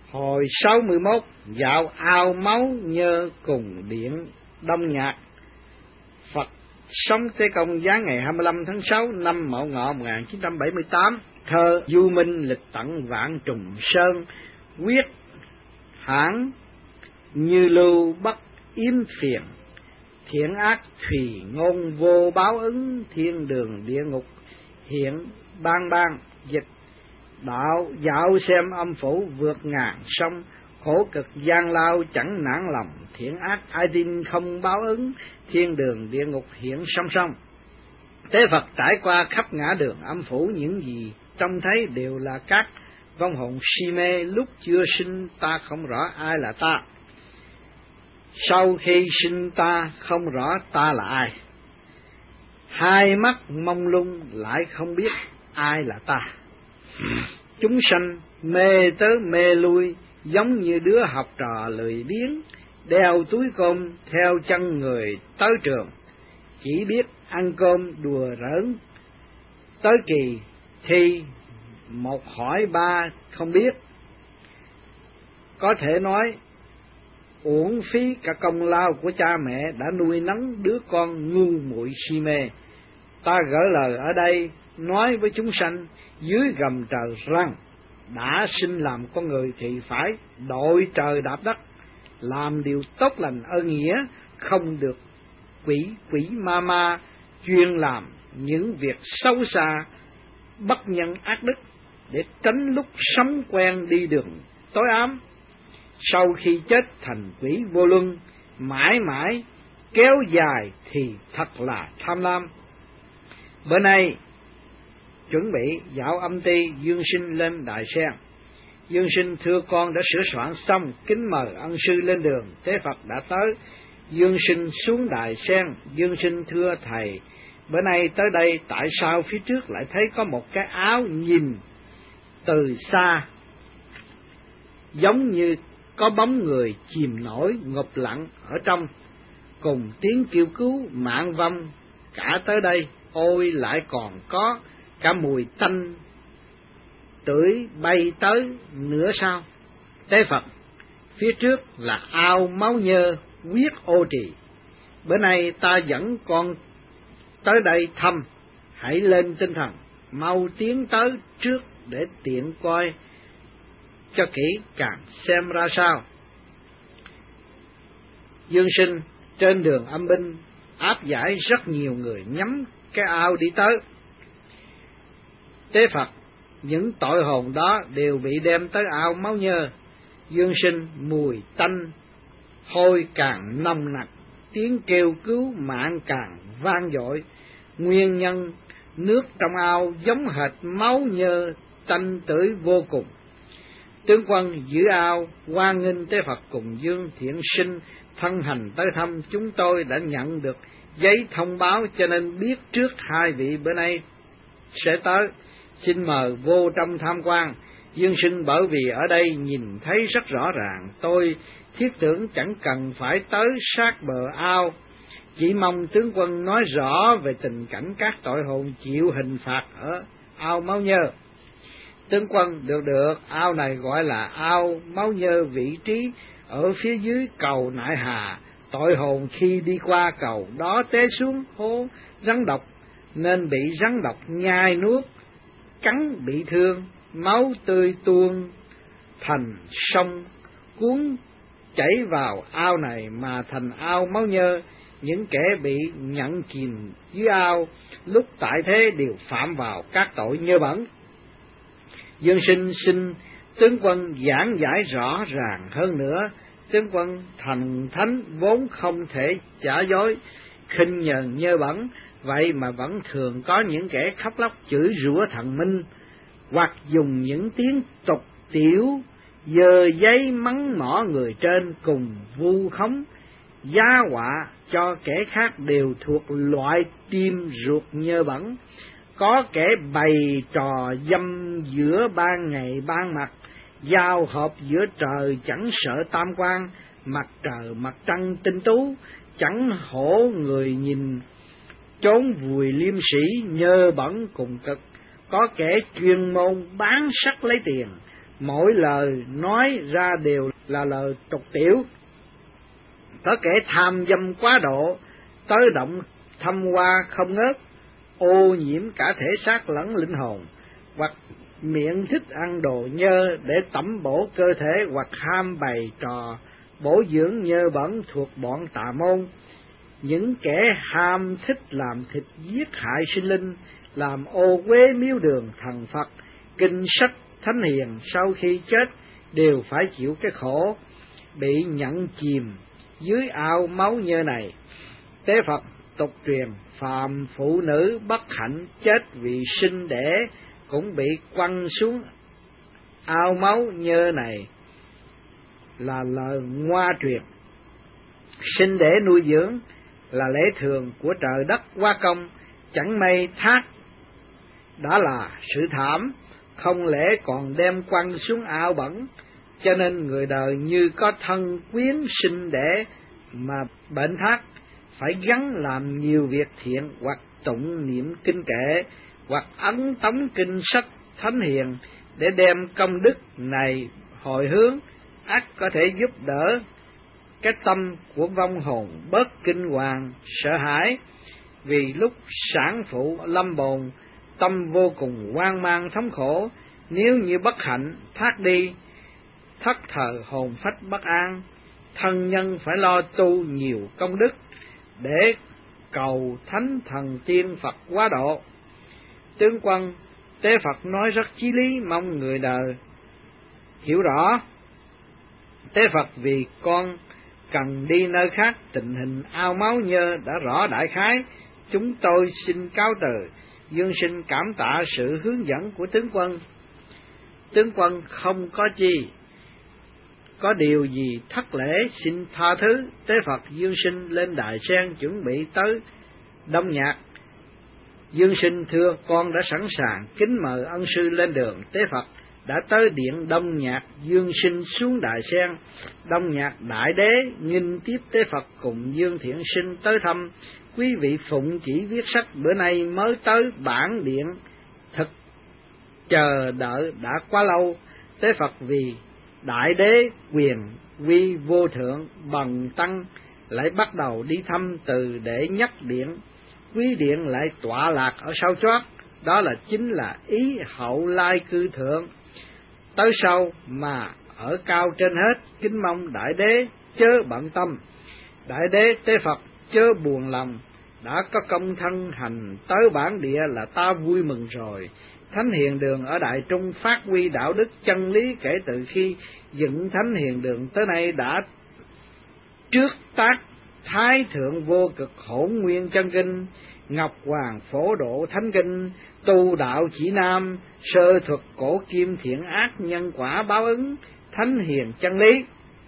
Hồi 61 dạo ao máu nhơ cùng điện Đông Nhạc. Phật sống Tế Công giáng ngày 25 tháng 6 năm Mậu Ngọ 1978. Thơ du minh lịch tận vạn trùng sơn, quyết hãn như lưu bất yếm phiền. Thiện ác thùy ngôn vô báo ứng, thiên đường địa ngục hiện bang bang. Dịch: đạo dạo xem âm phủ vượt ngàn sông, khổ cực gian lao chẳng nản lòng. Thiện ác ai tin không báo ứng, thiên đường địa ngục hiện song song. Tế Phật trải qua khắp ngã đường âm phủ, những gì trông thấy đều là các vong hồn si mê. Lúc chưa sinh ta không rõ ai là ta, sau khi sinh ta không rõ ta là ai. Hai mắt mông lung lại không biết ai là ta. Chúng sanh mê tới mê lui, giống như đứa học trò lười biếng, đeo túi cơm theo chân người tới trường, chỉ biết ăn cơm đùa giỡn. Tới kỳ thi một hỏi ba không biết, có thể nói uổng phí cả công lao của cha mẹ đã nuôi nấng đứa con ngu muội si mê. Ta gửi lời ở đây nói với chúng sanh dưới gầm trời rằng, đã sinh làm con người thì phải đội trời đạp đất, làm điều tốt lành ơn nghĩa, không được quỷ ma chuyên làm những việc xấu xa bất nhân ác đức, để tránh lúc sống quen đi đường tối ám, sau khi chết thành quỷ vô luân, mãi mãi kéo dài thì thật là tham lam. Bữa nay chuẩn bị dạo âm ty, Dương Sinh lên Đại Sen. Dương Sinh thưa con đã sửa soạn xong, kính mời ân sư lên đường. Tế Phật đã tới. Dương Sinh xuống Đại Sen. Dương Sinh thưa thầy, bữa nay tới đây tại sao phía trước lại thấy có một cái áo nhìn từ xa giống như có bóng người chìm nổi ngụp lặng ở trong, cùng tiếng kêu cứu mạng vong cả tới đây. Ôi lại còn có cả mùi tanh tưởi bay tới nữa sao? Tế Phật, phía trước là ao máu nhơ quyết ô trì. Bữa nay ta dẫn con tới đây thăm, hãy lên tinh thần, mau tiến tới trước để tiện coi cho kỹ càng xem ra sao. Dương Sinh trên đường âm binh áp giải rất nhiều người nhắm cái ao đi tới. Tế Phật, những tội hồn đó đều bị đem tới ao máu nhơ. Dương Sinh mùi tanh hôi càng nồng nặc, tiếng kêu cứu mạng càng vang dội. Nguyên nhân nước trong ao giống hệt máu nhơ tanh tưởi vô cùng. Tướng quân giữ ao hoan nghênh Tế Phật cùng Dương Thiện Sinh thân hành tới thăm. Chúng tôi đã nhận được giấy thông báo cho nên biết trước hai vị bữa nay sẽ tới, xin mời vô trong tham quan. Dương Sinh bởi vì ở đây nhìn thấy rất rõ ràng, tôi thiết tưởng chẳng cần phải tới sát bờ ao, chỉ mong tướng quân nói rõ về tình cảnh các tội hồn chịu hình phạt ở ao máu nhơ. Tướng quân, được, ao này gọi là ao máu nhơ, vị trí ở phía dưới cầu Nại Hà. Tội hồn khi đi qua cầu đó té xuống hố rắn độc, nên bị rắn độc nhai nuốt, cắn bị thương, máu tươi tuôn thành sông cuốn chảy vào ao này mà thành ao máu nhơ. Những kẻ bị nhận chìm dưới ao lúc tại thế đều phạm vào các tội nhơ bẩn. Dương Sinh xin tướng quân giảng giải rõ ràng hơn nữa. Tướng quân thành thánh vốn không thể giả dối, khinh nhờn nhơ bẩn, vậy mà vẫn thường có những kẻ khóc lóc chửi rủa thần minh, hoặc dùng những tiếng tục tiểu dơ giấy mắng mỏ người trên, cùng vu khống giá họa cho kẻ khác, đều thuộc loại tim ruột nhơ bẩn. Có kẻ bày trò dâm giữa ban ngày ban mặt, giao hợp giữa trời chẳng sợ tam quan, mặt trời mặt trăng tinh tú, chẳng hổ người nhìn, trốn vùi liêm sĩ nhơ bẩn cùng cực. Có kẻ chuyên môn bán sắc lấy tiền, mỗi lời nói ra đều là lời tục tiểu. Có kẻ tham dâm quá độ, tới động thăm hoa không ngớt, ô nhiễm cả thể xác lẫn linh hồn, hoặc miệng thích ăn đồ nhơ để tẩm bổ cơ thể, hoặc ham bày trò bổ dưỡng nhơ bẩn thuộc bọn tà môn. Những kẻ ham thích làm thịt giết hại sinh linh, làm ô uế miếu đường thần Phật, kinh sách thánh hiền, sau khi chết đều phải chịu cái khổ bị nhận chìm dưới ao máu nhơ này. Tế Phật tục truyền phàm phụ nữ bất hạnh chết vì sinh đẻ cũng bị quăng xuống ao máu nhơ này là lời ngoa truyền. Sinh đẻ nuôi dưỡng là lễ thường của trời đất hóa công, chẳng may thác đã là sự thảm, không lẽ còn đem quăng xuống ao bẩn. Cho nên người đời như có thân quyến sinh đẻ mà bệnh thác, phải gắng làm nhiều việc thiện, hoặc tụng niệm kinh kệ, hoặc ấn tống kinh sách thánh hiền để đem công đức này hồi hướng, ắt có thể giúp đỡ cái tâm của vong hồn bớt kinh hoàng sợ hãi. Vì lúc sản phụ lâm bồn, tâm vô cùng hoang mang thống khổ, nếu như bất hạnh thác đi, thất thời hồn phách bất an, thân nhân phải lo tu nhiều công đức để cầu thánh thần tiên Phật hóa độ. Tướng quân, Tế Phật nói rất chí lý, mong người đời hiểu rõ. Tế Phật, vì con cần đi nơi khác, tình hình ao máu nhơ đã rõ đại khái, chúng tôi xin cáo từ. Dương sinh cảm tạ sự hướng dẫn của tướng quân. Tướng quân không có chi, có điều gì thất lễ xin tha thứ. Tế Phật Dương sinh lên đài sen chuẩn bị tới đông nhạc. Dương sinh thưa, con đã sẵn sàng, kính mời ân sư lên đường. Tế Phật đã tới điện đông nhạc, Dương sinh xuống đài sen. Đông nhạc đại đế nghinh tiếp Tế Phật cùng Dương Thiện Sinh tới thăm. Quý vị phụng chỉ viết sách, bữa nay mới tới bản điện, thật chờ đợi đã quá lâu. Tế Phật vì đại đế quyền uy vô thượng bằng tăng, lại bắt đầu đi thăm từ để nhắc điện. Quý điện lại tọa lạc ở sau chót, đó là chính là ý hậu lai cư thượng. Tới sau mà ở cao trên hết, kính mong đại đế chớ bận tâm. Đại đế Tế Phật chớ buồn lòng, đã có công thân hành tới bản địa là ta vui mừng rồi. Thánh Hiền Đường ở Đại Trung phát huy đạo đức chân lý kể từ khi dựng Thánh Hiền Đường tới nay, đã trước tác Thái Thượng Vô Cực Hỗn Nguyên Chân Kinh, Ngọc Hoàng Phổ Độ Thánh Kinh, Tu Đạo Chỉ Nam, Sơ Thuật Cổ Kim Thiện Ác Nhân Quả Báo Ứng, Thánh Hiền Chân Lý.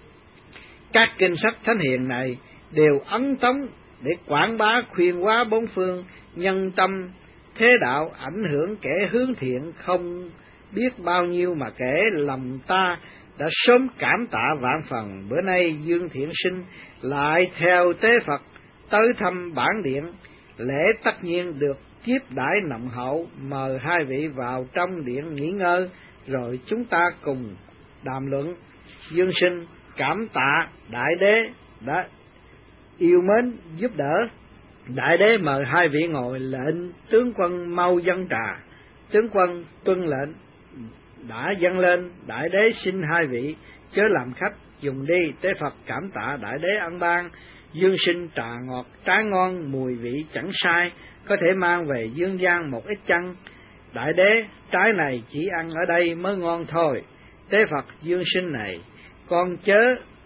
Các kinh sách Thánh Hiền này đều ấn tống để quảng bá khuyên hóa bốn phương, nhân tâm thế đạo, ảnh hưởng kẻ hướng thiện không biết bao nhiêu, mà kẻ lòng ta đã sớm cảm tạ vạn phần. Bữa nay Dương Thiện Sinh lại theo Tế Phật tới thăm bản điện, lễ tất nhiên được tiếp đãi nồng hậu. Mời hai vị vào trong điện nghỉ ngơi, rồi chúng ta cùng đàm luận. Dương Sinh cảm tạ đại đế đã yêu mến giúp đỡ. Đại đế mời hai vị ngồi, lệnh tướng quân mau dâng trà. Tướng quân tuân lệnh đã dâng lên. Đại đế xin hai vị chớ làm khách, dùng đi. Tế Phật cảm tạ đại đế ân ban. Dương Sinh trà ngọt trái ngon, mùi vị chẳng sai, có thể mang về dương gian một ít chăng? Đại đế, trái này chỉ ăn ở đây mới ngon thôi. Tế Phật, Dương Sinh này, con chớ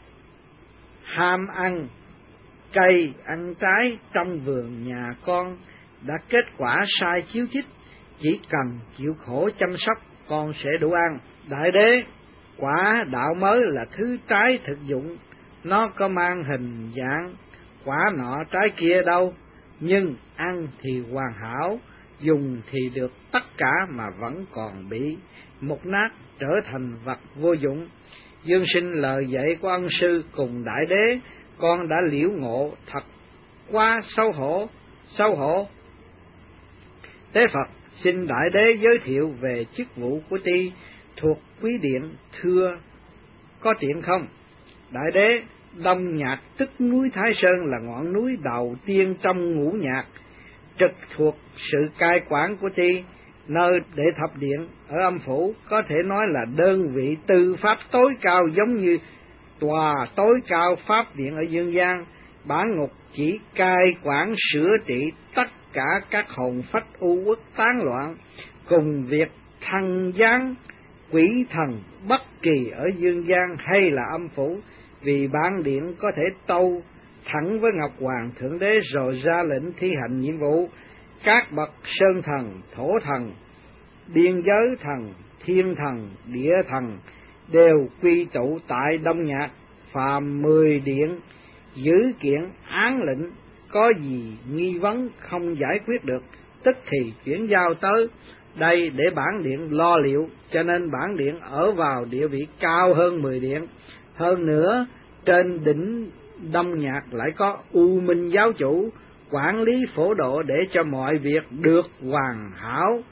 ham ăn cây ăn trái trong vườn nhà con, đã kết quả sai chiếu chích, chỉ cần chịu khổ chăm sóc con sẽ đủ ăn. Đại đế, quả đạo mới là thứ trái thực dụng, nó có mang hình dạng quả nọ trái kia đâu, nhưng ăn thì hoàn hảo, dùng thì được tất cả mà vẫn còn bị mục nát trở thành vật vô dụng. Dương Sinh lời dạy của ân sư cùng đại đế con đã liễu ngộ, thật quá xấu hổ. Tế Phật xin đại đế giới thiệu về chức vụ của ti thuộc quý điện, thưa có tiện không? Đại đế, Đông Nhạc tức núi Thái Sơn là ngọn núi đầu tiên trong ngũ nhạc, trực thuộc sự cai quản của Ti, nơi để thập điện ở âm phủ có thể nói là đơn vị tư pháp tối cao, giống như tòa tối cao pháp điện ở dương gian. Bản ngục chỉ cai quản sửa trị tất cả các hồn phách u uất tán loạn, cùng việc thăng giáng quỷ thần bất kỳ ở dương gian hay là âm phủ, vì bản điện có thể tâu thẳng với Ngọc Hoàng Thượng Đế rồi ra lệnh thi hành nhiệm vụ. Các bậc sơn thần, thổ thần, biên giới thần, thiên thần, địa thần đều quy tụ tại Đông Nhạc. Phàm 10 điện giữ kiện án lệnh, có gì nghi vấn không giải quyết được, tức thì chuyển giao tới đây để bản điện lo liệu, cho nên bản điện ở vào địa vị cao hơn 10 điện. Hơn nữa, trên đỉnh Đông Nhạc lại có U Minh giáo chủ quản lý phổ độ để cho mọi việc được hoàn hảo.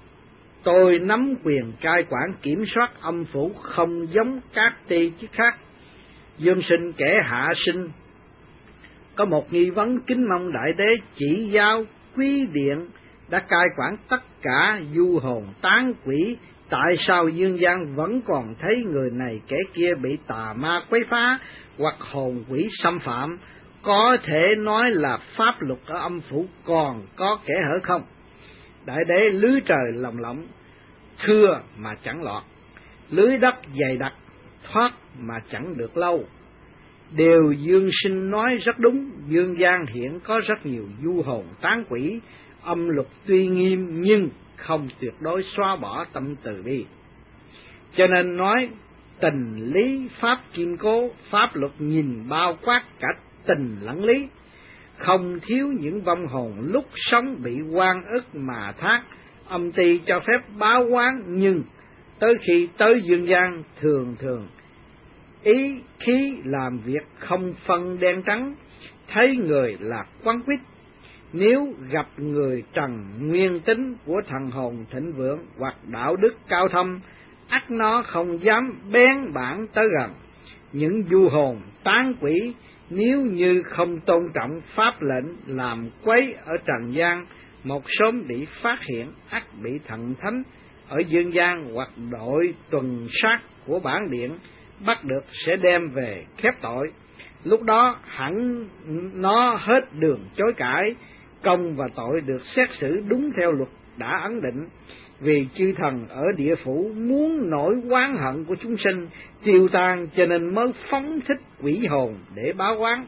Tôi nắm quyền cai quản kiểm soát âm phủ không giống các ti chức khác. Dương Sinh kẻ hạ sinh có một nghi vấn, kính mong đại đế chỉ giáo. Quý điện đã cai quản tất cả du hồn tán quỷ, tại sao dương gian vẫn còn thấy người này kẻ kia bị tà ma quấy phá hoặc hồn quỷ xâm phạm? Có thể nói là pháp luật ở âm phủ còn có kẻ hở không? Đại đế, lưới trời lồng lộng thưa mà chẳng lọt, lưới đất dày đặc thoát mà chẳng được lâu. Điều Dương Sinh nói rất đúng, dương gian hiện có rất nhiều du hồn tán quỷ, âm luật tuy nghiêm nhưng không tuyệt đối xóa bỏ tâm từ bi. Cho nên nói tình lý pháp kiên cố, pháp luật nhìn bao quát cả tình lẫn lý, không thiếu những vong hồn lúc sống bị oan ức mà thác. Âm ty cho phép báo oán, nhưng tới khi tới dương gian thường thường ý khí làm việc không phân đen trắng, thấy người là quán quýt. Nếu gặp người trần nguyên tính của thần hồn thịnh vượng hoặc đạo đức cao thâm, ắt nó không dám bén bản tới gần. Những du hồn tán quỷ nếu như không tôn trọng pháp lệnh làm quấy ở trần gian, một sớm bị phát hiện ắt bị thần thánh ở dương gian hoặc đội tuần sát của bản điện bắt được sẽ đem về khép tội. Lúc đó hẳn nó hết đường chối cãi, công và tội được xét xử đúng theo luật đã ấn định. Vì chư thần ở địa phủ muốn nỗi oán hận của chúng sinh tiêu tan, cho nên mới phóng thích quỷ hồn để báo oán.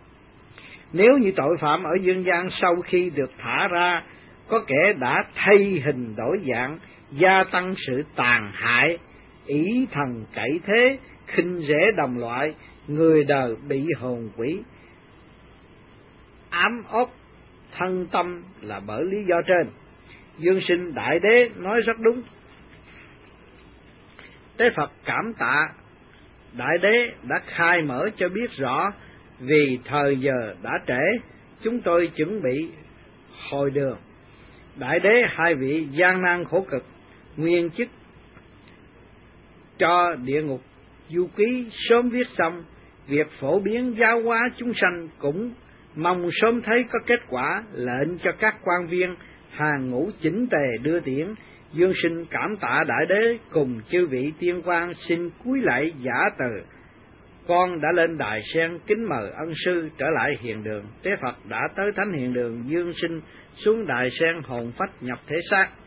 Nếu như tội phạm ở dương gian sau khi được thả ra, có kẻ đã thay hình đổi dạng, gia tăng sự tàn hại, ỷ thần cậy thế, khinh rẻ đồng loại, người đời bị hồn quỷ ám ốc thân tâm là bởi lý do trên. Dương Sinh đại đế nói rất đúng. Tế Phật cảm tạ đại đế đã khai mở cho biết rõ, vì thời giờ đã trễ, chúng tôi chuẩn bị hồi đường. Đại đế hai vị gian nan khổ cực, nguyên chức cho địa ngục du ký sớm viết xong, việc phổ biến giáo hóa chúng sanh cũng mong sớm thấy có kết quả, lệnh cho các quan viên hàng ngũ chỉnh tề đưa tiễn. Dương Sinh cảm tạ đại đế cùng chư vị tiên quan, xin cúi lạy giả từ. Con đã lên đài sen kính mời ân sư trở lại hiền đường. Tế Phật đã tới thánh hiền đường, Dương Sinh xuống đài sen hồn phách nhập thể xác.